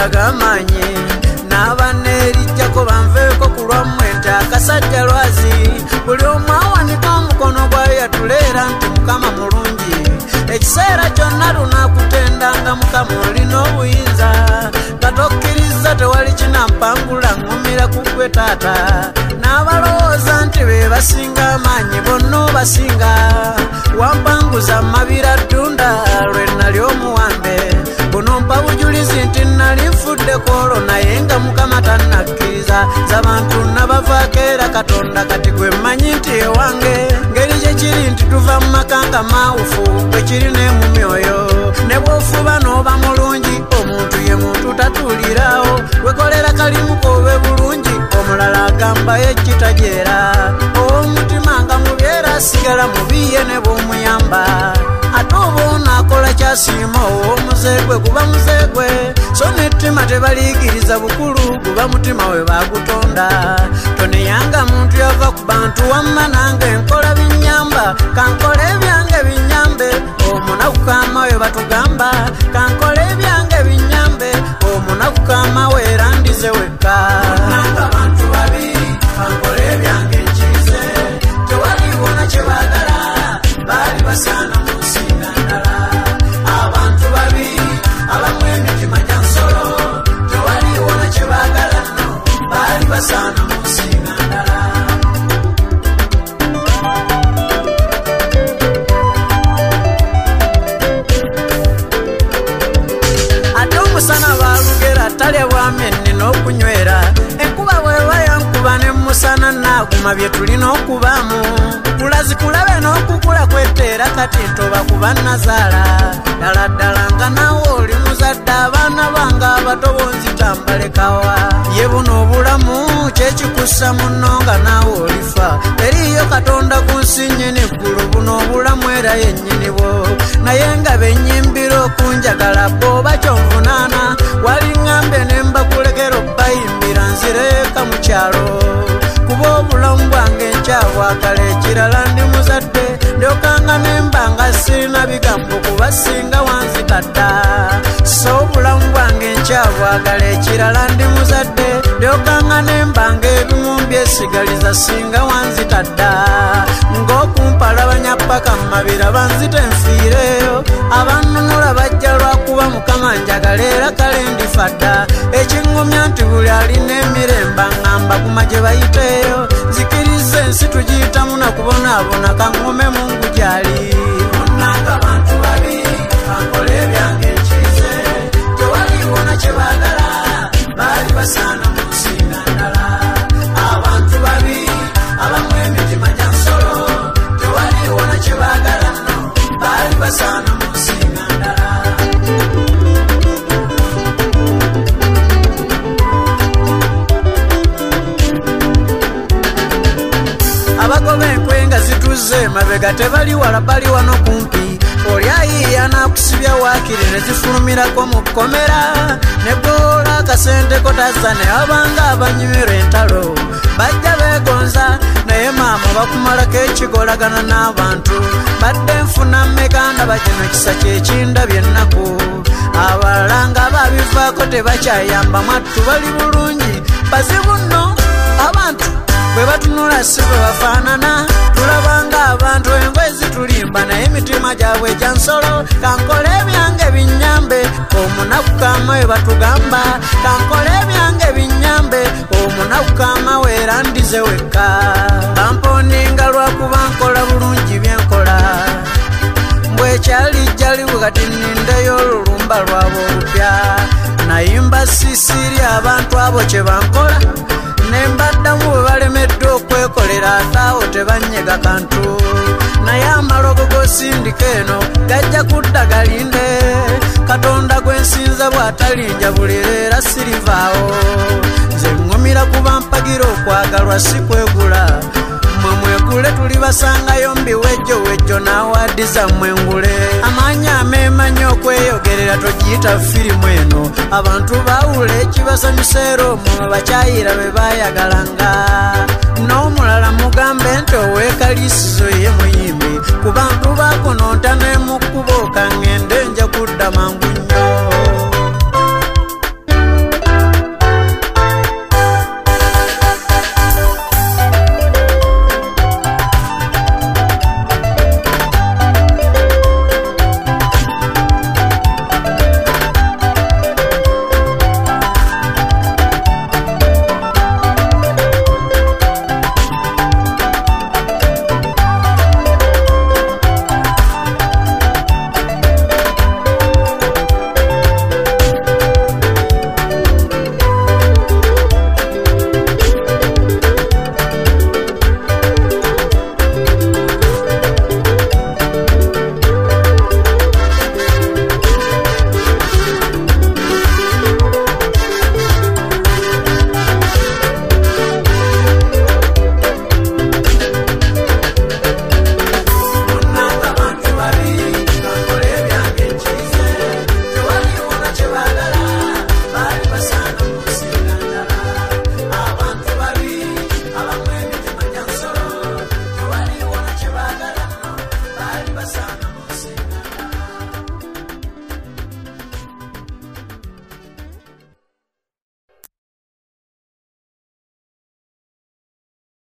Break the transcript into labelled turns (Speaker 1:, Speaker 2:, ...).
Speaker 1: kulaga amanyi n'abaneerijjako banveeko ku lwammwe nti akasajja lwazi buli omu awanika omukono gwayo yatuleera nti mukama mulungi ekiseera kyonna lunaakutendanga mukama olina obuyinza nga tokkirizza tewali kinampangula ŋŋumira ku ggwe taata n'abalowooza nti be basinga amaanyi bonna obasinga wampanguza mabira ddunda lwe nali omuwambe buno mpa bujulizi nti nali nfuddeko olwo naye nga mukama tannakkiriza z'abantu nabavaako era katonda kati gwe mmanyi nti ewange ngeri gye kiri nti tuva mu maka nga maawufu bwe kiri ne mu myoyo ne bw'ofuba n'oba mulungi omuntu ye muntu tatuulirawo wekolera kalimu koobe bulungi omulala agambayo ekitajeera ow'omutima nga mubyera asigala mubiye ne bw'omuyamba ate oba onaakola kyasiima ow'omuzeegwe guba muzeegwe so n'ettima tebaliikiriza bukulu guba mutima we baagutonda toneyanga muntu yava ku bantu wamma nange nkola binyamba kankola ebyange binyambe omunaku kaama we batugamba kankola ebyange binyambe omunaku kaama we erandize wekka nanga bantu babi kankola ebyange nkize tewaliwona kye baagala baali basaana mu nsinga ndala abantu babi abamu emitima gya nsolo tewaliwona kye baagala nno baali basaana mu nsinga ndala ate omusana baalugera talya bwamenni n'okunywera enkuba bweba yankuba ne musana naaguma bye tulina okubaamu kulazi kulabe n'okukula kwetteera kati ntoba kuba nazaala ddala ddala nga naawe oli muzadde abaana bange abato bonzitambalekawa ye buno obulamu kyekikussa munno nga naawe olifa eriyo katonda ku nsi nnyini ggulu buno obulamu era yennyini bwo naye nga bennyimbira okunjagala bw'oba kyonvunaana waliŋŋambe ne mbakulekera obbayimbira nzireeka mu kyalo kuba obulamu bwange nkyabwagala ekirala ndi muzadde ndyokanga nembanga sirina bigambo kuba singa wanzikadda so obulamu bwange nkyabwagala ekirala ndi muzadde ndyokanga nembanga ebimu mbyesigaliza singa wanzikadda ng'okumpalabanya paka mu mabira banzita enfiireyo abannunula bajja lwakuba mukama njagala era kale ndifadda ekiŋŋumya nti buli alina emirembe aŋŋamba kuma gye bayiteeyo nzikiriza ensi tugiyitamu nakubonaabona kaŋŋume mungu gyali onnanga bantu babi kankola ebyange nkize tewaliwona kye baagala baali basaana mu nsinga ndala abantu babi abamu emitima gya nsolo tewaliwona kye baagala nno baali basaana mu nsinga ndala abagoba enkwe nga zituze mabega tebali wala bali wano kumpi oli ayiiya n'akusibya waakiri ne zifulumirako mu kkomera ne bw'ola akasenteko tazza ne abanga abanyumira entalo bajja beegonza naye maama bakumalako ekigolagana n'abantu badde nfuna mmekanda bakino kisa kyekindabye ennaku abalala nga babivaako tebakyayamba mwattu bali bulungi bazibu nno abantu bwe batunula si bwe bafaanana tulabanga abantu engoye zitulimba naye emitima gyabwe gya nsolo kankola ebyange binyambe omunaku kaama we batugamba kankola ebyange binyambe omunaku kaama we erandize wekka bamponinga lwakuba nkola bulungi byenkola mbwekyali jjaliwe kati nnindeyo olulumba lwabo olupya nayimba sisiiri abantu abo kye bankola nembaddamu bwe balemeddwa okwekolera ataawo tebanyega kantu naye amalogo g'osindika eno gajja kudda galinde katonda gwensinza bw'atalinja bulira era sirivaawo nze ŋŋumira kuba mpagira okwagalwa si kwegula mmwe mwegule tuli basangayo mbiwejjo wejjo n'awaadi zammwe ngule amaanyi ameemanyi okweyogerera togiyita firimu eno abantu baawula ekibasanyuseera omwo bakyayira be baayagalanga n'omulala mugambe nti oweekaliisizo